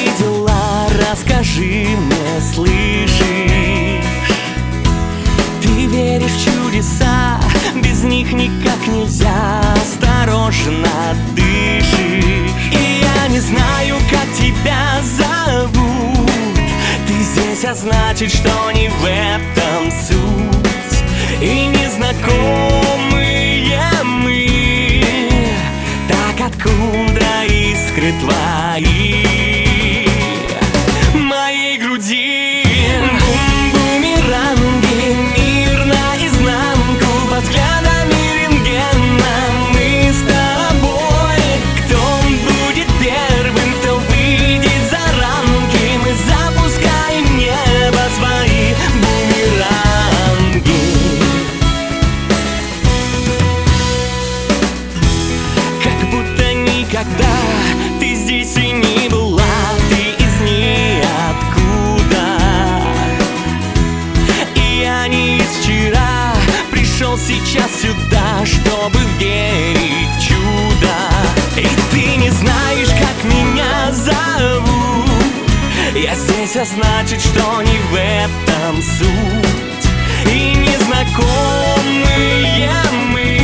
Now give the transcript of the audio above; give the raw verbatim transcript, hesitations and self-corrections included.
твои дела, расскажи мне, слышишь? Ты веришь в чудеса, без них никак нельзя, осторожно дышишь. И я не знаю, как тебя зовут, ты здесь, а значит, что не в этом суть. И незнакомые мы, так откуда искры твои в моей груди? Бум-бумеранги, мир наизнанку, под взглядами рентгена мы с тобой. Кто будет первым, кто выйдет за рамки, мы запускаем в небо свои бумеранги. Как будто никогда ты здесь и не была, ты из ниоткуда. И я не из вчера пришел сейчас сюда, чтобы верить в чудо. И ты не знаешь, как меня зовут, я здесь, а значит, что не в этом суть. И незнакомые мы,